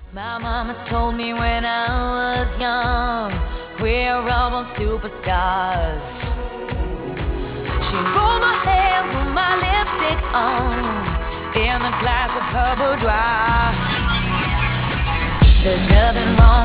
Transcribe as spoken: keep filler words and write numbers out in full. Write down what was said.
My mama told me when I was young, we're all born superstars. She rolled my hair, put my lipstick on, in a glass of her boudoir. There's nothing wrong